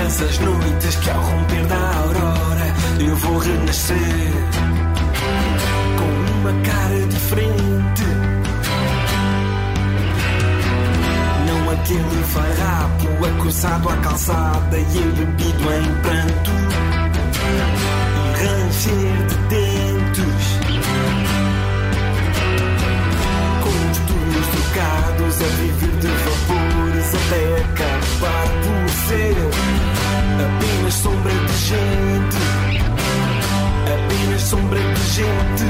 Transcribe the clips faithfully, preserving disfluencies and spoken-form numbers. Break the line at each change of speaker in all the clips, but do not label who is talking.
todas as noites que ao romper da aurora eu vou renascer com uma cara diferente. Não aquele farrapo acusado à calçada e embebido em pranto e ranger de dentes, com os turnos trocados a viver de vapores até acabar por ser apenas sombra de gente, apenas sombra de gente.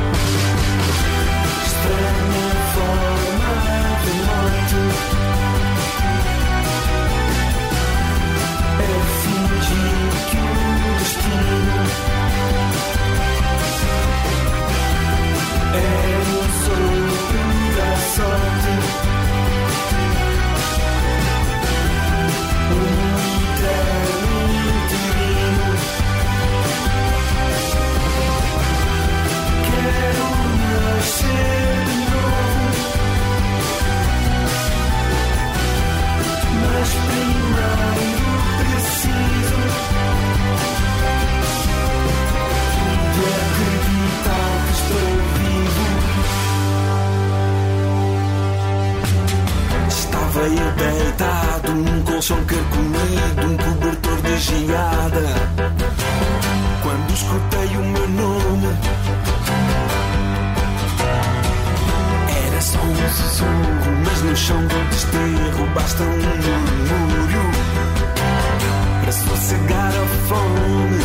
Estranha forma de morte é fingir que o destino é o sopro da sorte, um eterno interino. Quero nascer de novo, mas primeiro preciso de acreditar que estou vivo. Estava eu deitado num colchão carcomido, um cobertor de geada, quando escutei o meu nome. Era só um sussurro, mas no chão do desterro basta um murmúrio para sossegar a fome.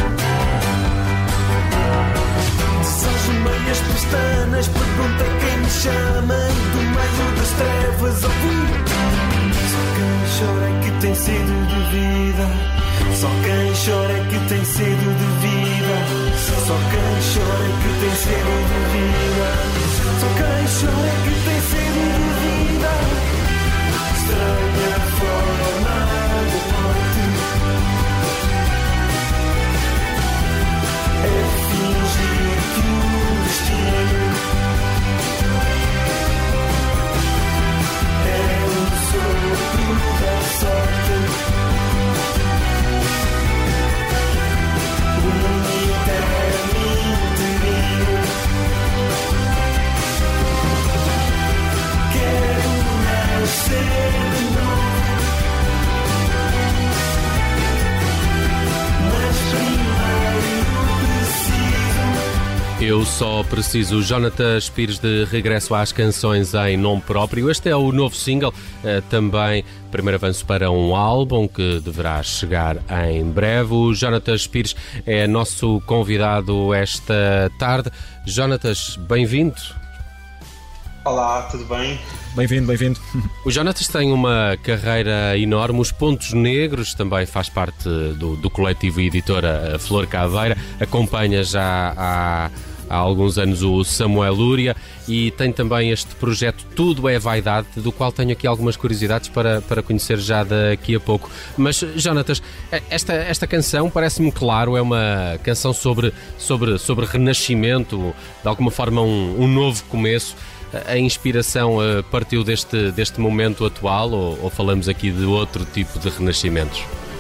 Desalgemei as pestanas, perguntei quem me chama e do meio das trevas ouvi: só quem chora é que tem sede de vida, só quem chora é que tem sede de vida, só quem chora é que tem sede de vida, só quem chora é que tem sede de vida. Estranha forma de morte é fingir que o destino é o sopro da sorte, um eterno interino. Quero nascer de novo, mas primeiro preciso.
Eu só preciso. Jonatas Pires de regresso às canções em nome próprio. Este é o novo single, também primeiro avanço para um álbum que deverá chegar em breve. O Jonatas Pires é nosso convidado esta tarde. Jonatas, bem-vindo.
Olá, tudo bem?
Bem-vindo, bem-vindo.
O Jonatas tem uma carreira enorme. Os Pontos Negros também faz parte do, do coletivo e editora Flor Caveira. Acompanha já há, há alguns anos o Samuel Lúria e tem também este projeto Tudo é Vaidade, do qual tenho aqui algumas curiosidades para, para conhecer já daqui a pouco. Mas, Jonatas, esta, esta canção parece-me claro, é uma canção sobre, sobre, sobre renascimento, de alguma forma um, um novo começo. A inspiração uh, partiu deste, deste momento atual ou, ou falamos aqui de outro tipo de renascimentos?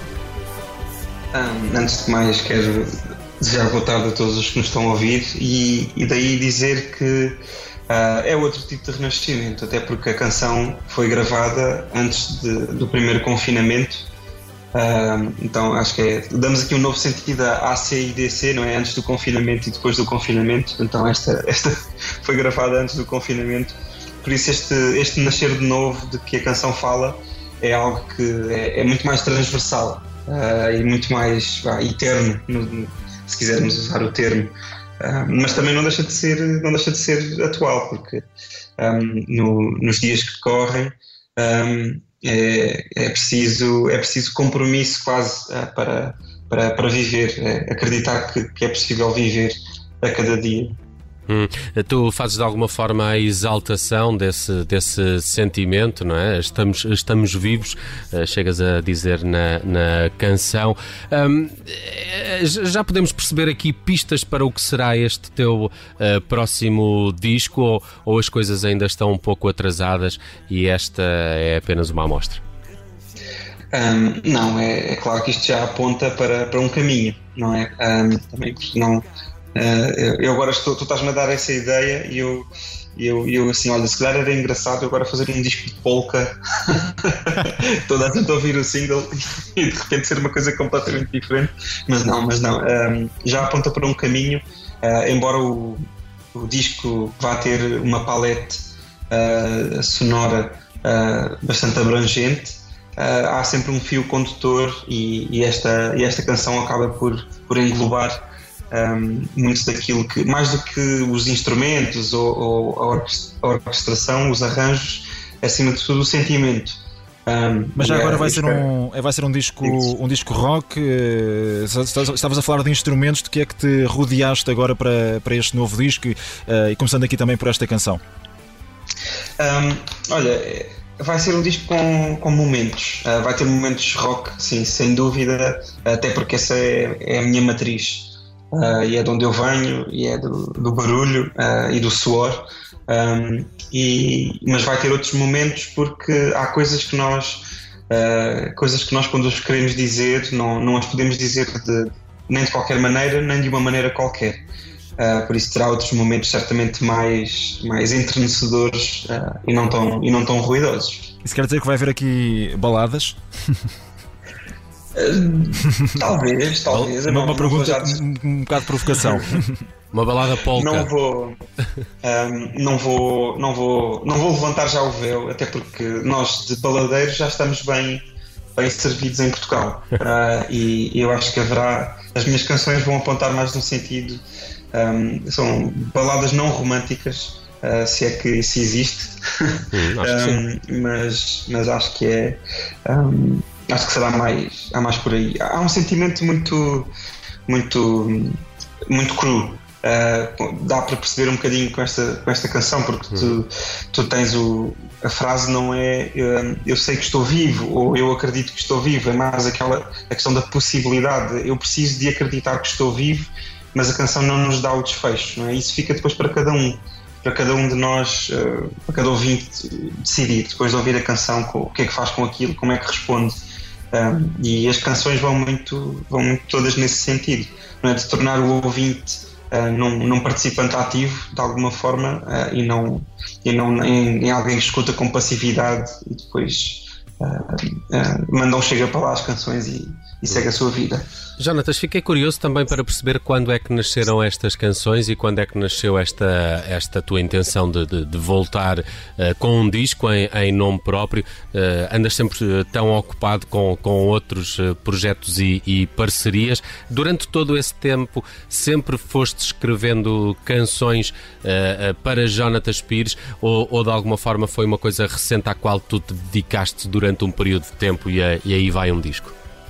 Um, antes de mais, quero desejar boa tarde a todos os que nos estão a ouvir e, e daí dizer que uh, é outro tipo de renascimento, até porque a canção foi gravada antes de, do primeiro confinamento. Uh, então acho que é, damos aqui um novo sentido a A, C e D C, não é? Antes do confinamento e depois do confinamento. Então esta, esta foi gravada antes do confinamento, por isso este, este nascer de novo de que a canção fala é algo que é, é muito mais transversal uh, e muito mais vá, eterno, no, se quisermos usar o termo, uh, mas também não deixa de ser, não deixa de ser atual, porque um, no, nos dias que correm um, É, é, preciso, é preciso compromisso quase uh, para, para, para viver, é, acreditar que, que é possível viver a cada dia.
Hum. Tu fazes de alguma forma a exaltação desse, desse sentimento, não é? Estamos, estamos vivos, uh, chegas a dizer na, na canção. Um, já podemos perceber aqui pistas para o que será este teu uh, próximo disco ou, ou as coisas ainda estão um pouco atrasadas e esta é apenas uma amostra?
Um, não, é, é claro que isto já aponta para, para um caminho, não é? Um, também porque não. Uh, eu agora estou, tu estás-me a dar essa ideia e eu, eu, eu assim, olha, se calhar era engraçado eu agora fazer um disco de polka, toda a gente ouvir o single e de repente ser uma coisa completamente diferente, mas não, mas não, um, já aponta para um caminho, uh, embora o, o disco vá ter uma palete uh, sonora uh, bastante abrangente. Uh, há sempre um fio condutor e, e, esta, e esta canção acaba por, por englobar um, muito daquilo que, mais do que os instrumentos ou, ou a orquestração, os arranjos, acima de tudo o sentimento. Um,
Mas já agora vai ser, um, vai ser um disco, um disco rock. Estavas a falar de instrumentos, de que é que te rodeaste agora para, para este novo disco, uh, e começando aqui também por esta canção?
Um, olha, vai ser um disco com, com momentos, uh, vai ter momentos rock, sim, sem dúvida, até porque essa é, é a minha matriz, uh, e é de onde eu venho, e é do, do barulho uh, e do suor, um, e, mas vai ter outros momentos porque há coisas que nós, uh, coisas que nós quando os queremos dizer, não, não as podemos dizer de, nem de qualquer maneira, nem de uma maneira qualquer. Uh, por isso terá outros momentos certamente mais, mais entrenecedores uh, e, não tão, e não tão ruidosos.
Isso quer dizer que vai haver aqui baladas?
Uh, talvez, talvez.
Uma,
não,
uma
não
pergunta
já...
um, um bocado de provocação.
Uma balada polka.
Não vou, um, não, vou, não, vou, não vou levantar já o véu, até porque nós de baladeiros já estamos bem, bem servidos em Portugal. Uh, e eu acho que haverá... As minhas canções vão apontar mais no sentido... Um, são baladas não românticas, uh, se é que isso existe.
Hum, acho
um, que mas, mas acho que é um, acho que será mais, há mais por aí. Há um sentimento muito muito, muito cru. Uh, dá para perceber um bocadinho com esta, com esta canção, porque tu, tu tens o, a frase não é uh, eu sei que estou vivo ou eu acredito que estou vivo, é mais aquela a questão da possibilidade. Eu preciso de acreditar que estou vivo, mas a canção não nos dá o desfecho, não é? Isso fica depois para cada um, para cada um de nós, uh, para cada ouvinte decidir, depois de ouvir a canção, o que é que faz com aquilo, como é que responde. Um, e as canções vão muito, vão muito todas nesse sentido, não é? De tornar o ouvinte uh, num, num participante ativo, de alguma forma, uh, e não, e não em, em alguém que escuta com passividade e depois uh, uh, manda um chega para lá as canções e, e segue a sua vida.
Jonatas, fiquei curioso também para perceber quando é que nasceram estas canções e quando é que nasceu esta, esta tua intenção de, de, de voltar uh, com um disco em, em nome próprio. Uh, andas sempre uh, tão ocupado com, com outros uh, projetos e, e parcerias. Durante todo esse tempo sempre foste escrevendo canções uh, uh, para Jonatas Pires ou, ou de alguma forma foi uma coisa recente à qual tu te dedicaste durante um período de tempo e, a, e aí vai um disco?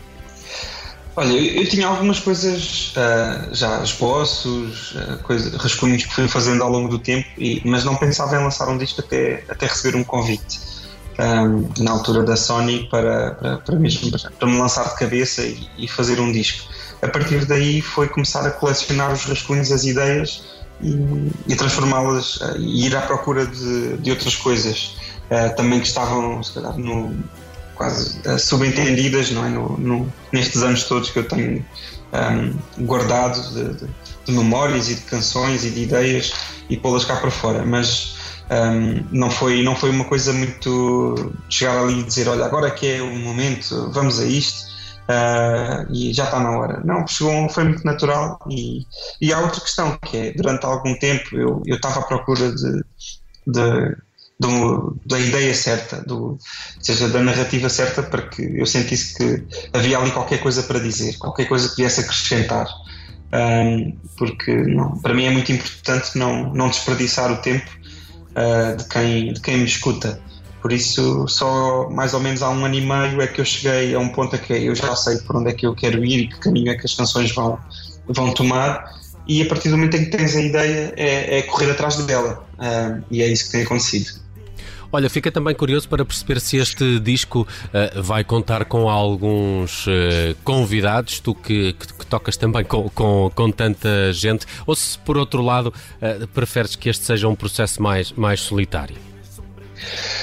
Olha, eu, eu tinha algumas coisas, uh, já esboços, uh, coisa, rascunhos que fui fazendo ao longo do tempo, e, mas não pensava em lançar um disco até, até receber um convite um, na altura da Sony para, para, para, mesmo, para, para me lançar de cabeça e, e fazer um disco. A partir daí foi começar a colecionar os rascunhos, as ideias e, e transformá-las uh, e ir à procura de, de outras coisas uh, também que estavam, se calhar, no... quase uh, subentendidas, não é? No, no, nestes anos todos que eu tenho um, guardado de, de, de memórias e de canções e de ideias e pô-las cá para fora, mas um, não, foi, não foi uma coisa muito chegar ali e dizer, olha, agora que é o momento, vamos a isto uh, e já está na hora. Não, chegou, foi muito natural e, e há outra questão que é, durante algum tempo eu, eu estava à procura de, de Do, da ideia certa, do, ou seja, da narrativa certa, para que eu sentisse que havia ali qualquer coisa para dizer, qualquer coisa que viesse acrescentar, um, porque não, para mim é muito importante não, não desperdiçar o tempo uh, de, quem, de quem me escuta. Por isso, só mais ou menos há um ano e meio é que eu cheguei a um ponto a que eu já sei por onde é que eu quero ir e que caminho é que as canções vão, vão tomar. E a partir do momento em que tens a ideia é, é correr atrás dela, uh, e é isso que tem acontecido.
Olha, fica também curioso para perceber se este disco uh, vai contar com alguns uh, convidados, tu que, que, que tocas também com, com, com tanta gente, ou se por outro lado uh, preferes que este seja um processo mais, mais solitário?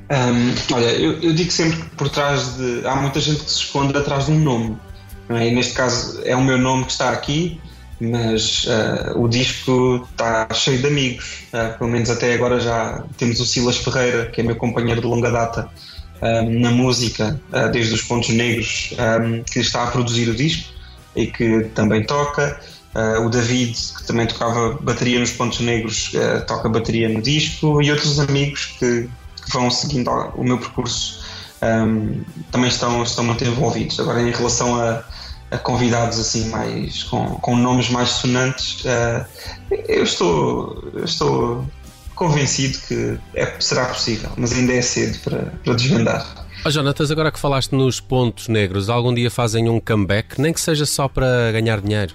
Um, olha, eu, eu digo sempre que por trás de... Há muita gente que se esconde atrás de um nome, não é? E neste caso é o meu nome que está aqui, mas uh, o disco está cheio de amigos. Uh, pelo menos até agora já temos o Silas Ferreira, que é meu companheiro de longa data um, na música, uh, desde os Pontos Negros, um, que está a produzir o disco e que também toca. Uh, o David, que também tocava bateria nos Pontos Negros, uh, toca bateria no disco, e outros amigos que, que vão seguindo o meu percurso um, também estão, estão muito envolvidos. Agora, em relação a, a convidados assim mais, com, com nomes mais sonantes, uh, eu, estou, eu estou convencido que é, será possível, mas ainda é cedo para, para desvendar.
Oh, Jonatas, agora que falaste nos Pontos Negros, algum dia fazem um comeback, nem que seja só para ganhar dinheiro?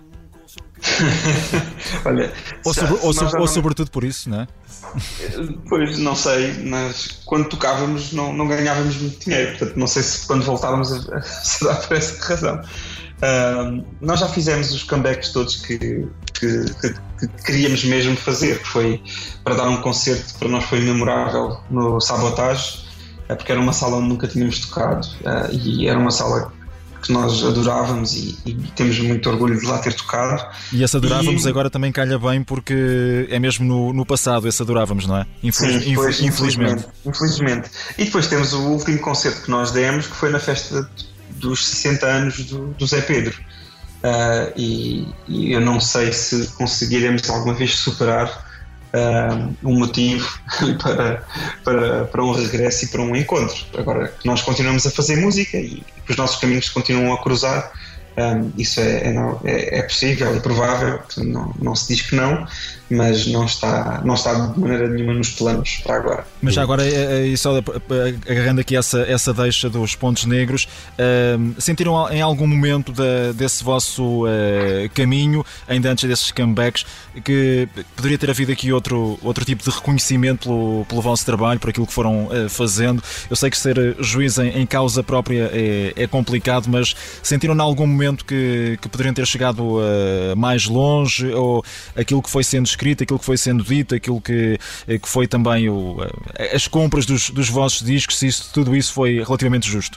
Olha,
ou, sobre, ou, sobre, ou sobretudo por isso, não é?
Pois, não sei, mas quando tocávamos não, não ganhávamos muito dinheiro, portanto não sei se quando voltávamos a, a, será por essa razão. Uh, nós já fizemos os comebacks todos que, que, que, que queríamos mesmo fazer, que foi para dar um concerto que para nós foi memorável no Sabotage, porque era uma sala onde nunca tínhamos tocado, uh, e era uma sala que nós adorávamos e, e temos muito orgulho de lá ter tocado.
E esse adorávamos e... agora também calha bem, porque é mesmo no, no passado esse adorávamos, não é? Infeliz...
Sim, pois,
infelizmente.
Infelizmente. E depois temos o último concerto que nós demos, que foi na festa dos sessenta anos do, do Zé Pedro. Uh, e, e eu não sei se conseguiremos alguma vez superar uh, um motivo para, para, para um regresso e para um encontro. Agora que nós continuamos a fazer música e os nossos caminhos continuam a cruzar, um, isso é, é, é possível, é provável, não, não se diz que não, mas não está, não está de maneira nenhuma nos planos para agora.
Mas já agora, e só agarrando aqui essa, essa deixa dos Pontos Negros, uh, sentiram em algum momento da, desse vosso uh, caminho, ainda antes desses comebacks, que poderia ter havido aqui outro, outro tipo de reconhecimento pelo, pelo vosso trabalho, por aquilo que foram uh, fazendo? Eu sei que ser juiz em, em causa própria é, é complicado, mas sentiram em algum momento que, que poderiam ter chegado uh, mais longe, ou aquilo que foi sendo escrito, aquilo que foi sendo dito, aquilo que, que foi também o, as compras dos, dos vossos discos, se isso, tudo isso foi relativamente justo?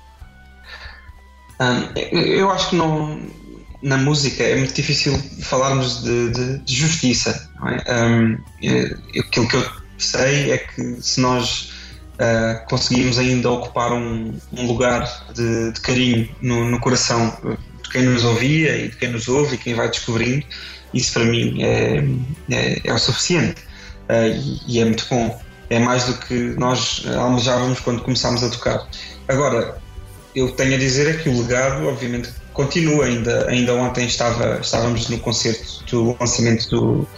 Um, eu acho que não, na música é muito difícil falarmos de, de, de justiça, não é? Um, aquilo que eu sei é que se nós uh, conseguimos ainda ocupar um, um lugar de, de carinho no, no coração de quem nos ouvia e de quem nos ouve e quem vai descobrindo, isso para mim é, é, é o suficiente, uh, e, e é muito bom. É mais do que nós almejávamos quando começámos a tocar. Agora, eu tenho a dizer é que o legado, obviamente, continua. Ainda, ainda ontem estava, estávamos no concerto do lançamento do,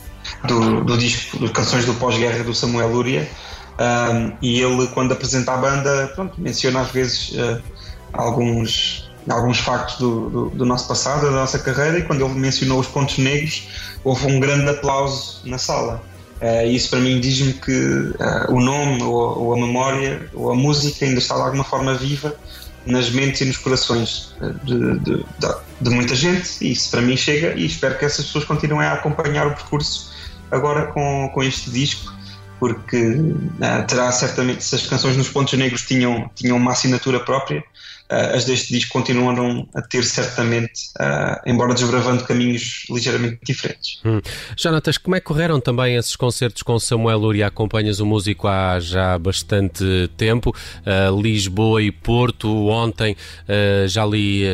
do, do disco de Canções do Pós-Guerra do Samuel Lúria, um, e ele, quando apresenta a banda, pronto, menciona às vezes uh, alguns... alguns factos do, do, do nosso passado, da nossa carreira, e quando ele mencionou os Pontos Negros houve um grande aplauso na sala. Uh, isso para mim diz-me que uh, o nome ou, ou a memória ou a música ainda está de alguma forma viva nas mentes e nos corações de, de, de, de muita gente, e isso para mim chega, e espero que essas pessoas continuem a acompanhar o percurso agora com, com este disco, porque uh, terá certamente, se as canções nos Pontos Negros tinham, tinham uma assinatura própria, uh, as deste disco continuaram a ter certamente, uh, embora desbravando caminhos ligeiramente diferentes.
Hum. Jonatas, como é que correram também esses concertos com Samuel Lúria? Acompanhas o músico há já bastante tempo, uh, Lisboa e Porto, ontem uh, já li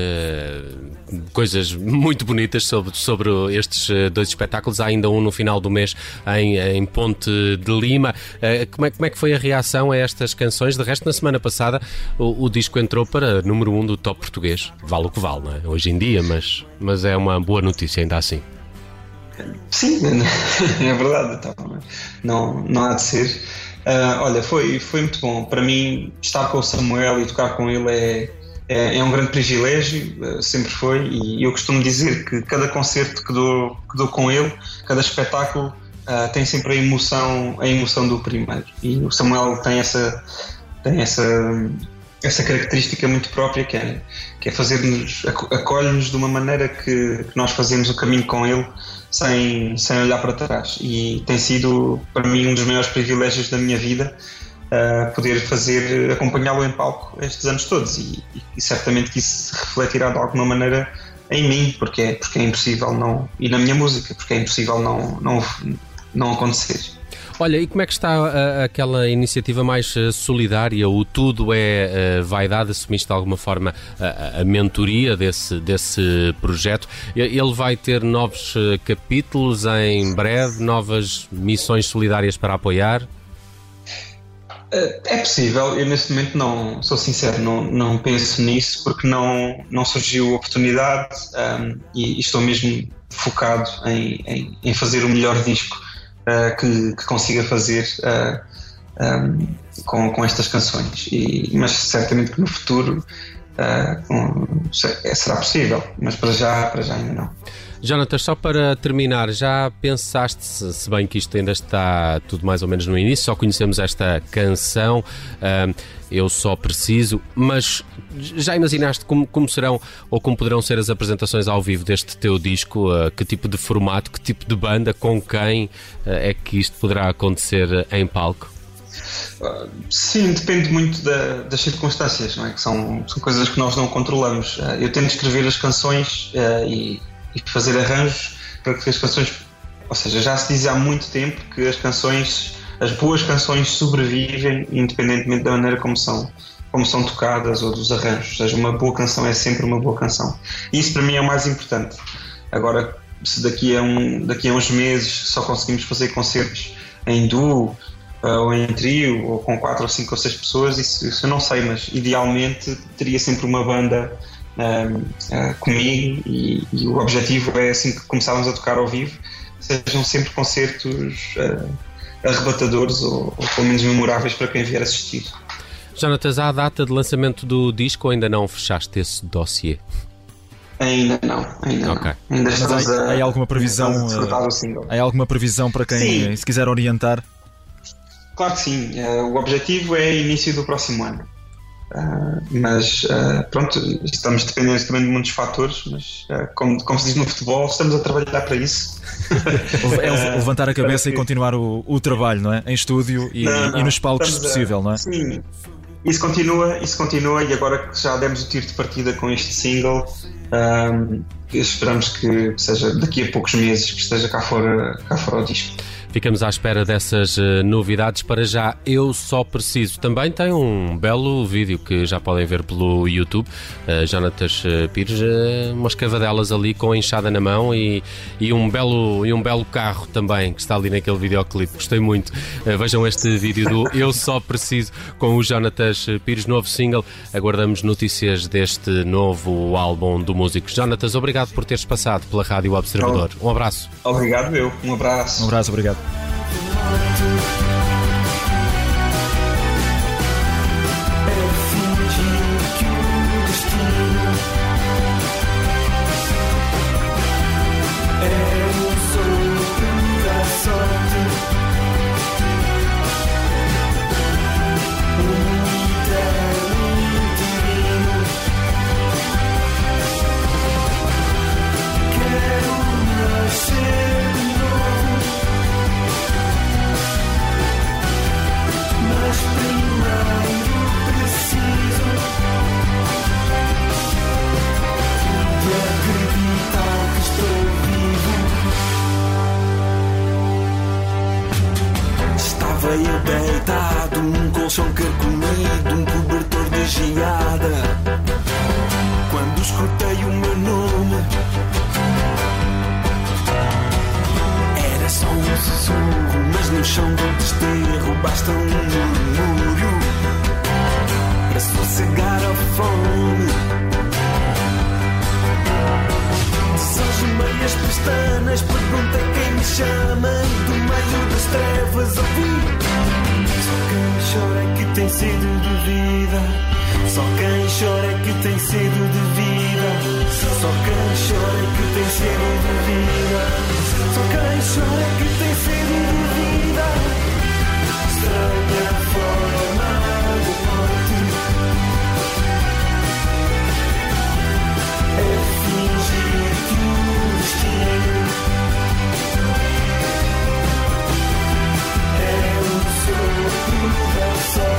uh, coisas muito bonitas sobre, sobre estes dois espetáculos, há ainda um no final do mês em, em Ponte de Lima. Como é, como é que foi a reação a estas canções? De resto, na semana passada o, o disco entrou para número um do top português. Vale o que vale, não é? Hoje em dia, mas, mas é uma boa notícia ainda assim.
Sim, é verdade. Então, não, não há de ser. Uh, olha, foi, foi muito bom. Para mim, estar com o Samuel e tocar com ele é, é, é um grande privilégio, sempre foi, e eu costumo dizer que cada concerto que dou, que dou com ele, cada espetáculo, Uh, tem sempre a emoção, a emoção do primeiro, e o Samuel tem essa, tem essa, essa característica muito própria, que é, que é fazer-nos, acolhe-nos de uma maneira que, que nós fazemos o caminho com ele sem, sem olhar para trás, e tem sido para mim um dos maiores privilégios da minha vida, uh, poder fazer, acompanhá-lo em palco estes anos todos e, e certamente que isso refletirá de alguma maneira em mim, porque é, porque é impossível não, e na minha música, porque é impossível não, não, não acontecer.
Olha, e como é que está a, aquela iniciativa mais uh, solidária, o Tudo é uh, Vaidade? Assumiste de alguma forma a, a mentoria desse, desse projeto. Ele vai ter novos uh, capítulos em breve, novas missões solidárias para apoiar?
É possível, eu neste momento não, sou sincero, não, não penso nisso porque não, não surgiu oportunidade um, e, e estou mesmo focado em, em, em fazer o melhor disco Uh, que, que consiga fazer uh, um, com, com estas canções, e, mas certamente que no futuro uh, um, será possível, mas para já, para já ainda não.
Jonatas, só para terminar, já pensaste, se bem que isto ainda está tudo mais ou menos no início, só conhecemos esta canção, uh, Eu Só Preciso, mas já imaginaste como, como serão ou como poderão ser as apresentações ao vivo deste teu disco? Uh, que tipo de formato, que tipo de banda, com quem uh, é que isto poderá acontecer em palco?
Uh, sim, depende muito da, das circunstâncias, não é? Que são, são coisas que nós não controlamos. Uh, eu tento escrever as canções uh, e e fazer arranjos para que as canções, ou seja, já se diz há muito tempo que as canções, as boas canções sobrevivem independentemente da maneira como são, como são tocadas ou dos arranjos, ou seja, uma boa canção é sempre uma boa canção, e isso para mim é o mais importante. Agora, se daqui a, um, daqui a uns meses só conseguimos fazer concertos em duo ou em trio ou com quatro ou cinco ou seis pessoas, isso, isso eu não sei, mas idealmente teria sempre uma banda Uh, uh, comigo e, e o objetivo é, assim que começarmos a tocar ao vivo, sejam sempre concertos uh, arrebatadores ou, ou pelo menos memoráveis para quem vier assistir.
Jonatas, há a data de lançamento do disco ou ainda não fechaste esse dossiê?
Ainda não, ainda okay. não. Ainda
Mas há, há alguma previsão? Há alguma previsão para quem sim. se quiser orientar?
Claro que sim. Uh, o objetivo é início do próximo ano. Uh, mas uh, pronto, estamos dependentes também de muitos fatores, mas uh, como, como se diz no futebol, estamos a trabalhar para isso.
É levantar a cabeça uh, e continuar o, o trabalho, não é? Em estúdio e, não, não, e nos palcos, se possível, não é?
Sim, isso continua, isso continua, e agora que já demos o tiro de partida com este single, um, esperamos que seja daqui a poucos meses que esteja cá fora, cá fora o disco.
Ficamos à espera dessas uh, novidades. Para já, Eu Só Preciso. Também tem um belo vídeo que já podem ver pelo YouTube. Uh, Jonatas uh, Pires, uh, umas cavadelas ali com a enxada na mão e, e, um belo, e um belo carro também que está ali naquele videoclipe. Gostei muito. Uh, vejam este vídeo do Eu Só Preciso com o Jonatas Pires, novo single. Aguardamos notícias deste novo álbum do músico. Jonatas, obrigado por teres passado pela Rádio Observador. Um abraço.
Obrigado, eu. Um abraço.
Um abraço, obrigado.
Veio deitado, um colchão carcomido, um cobertor de geada. Quando escutei o meu nome, era só um sussurro, mas no chão do desterro basta um murmúrio para sossegar a fome. Desalgemei as pestanas, perguntei quem me chama e do meio das trevas ouvi: só quem chora é que tem sede de vida. Só quem chora é que tem sede de vida. Só quem chora é que tem sede de vida. Só quem chora é que tem sede de vida. Estranha forma de morte é fingir que o destino é um sopro da sorte.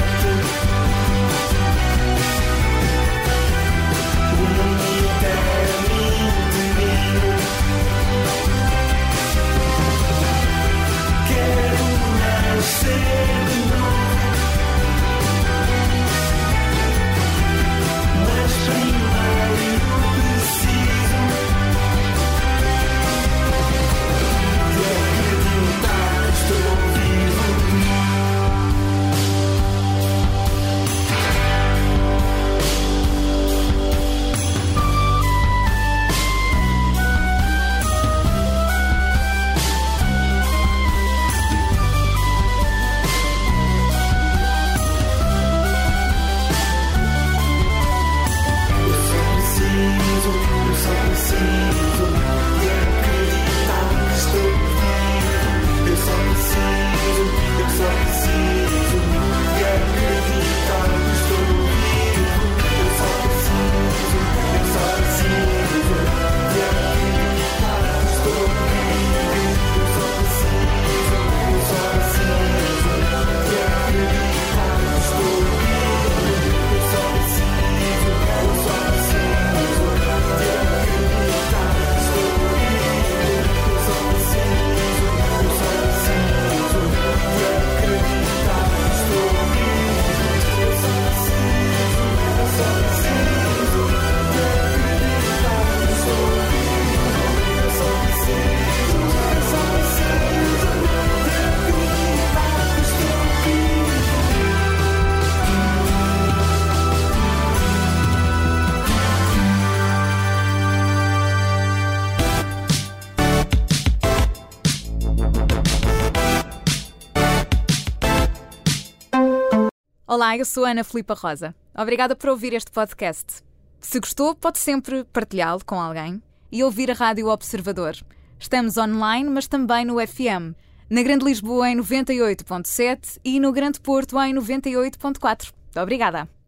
Olá, eu sou a Ana Filipa Rosa. Obrigada por ouvir este podcast. Se gostou, pode sempre partilhá-lo com alguém e ouvir a Rádio Observador. Estamos online, mas também no F M. Na Grande Lisboa em noventa e oito ponto sete e no Grande Porto em noventa e oito ponto quatro. Obrigada.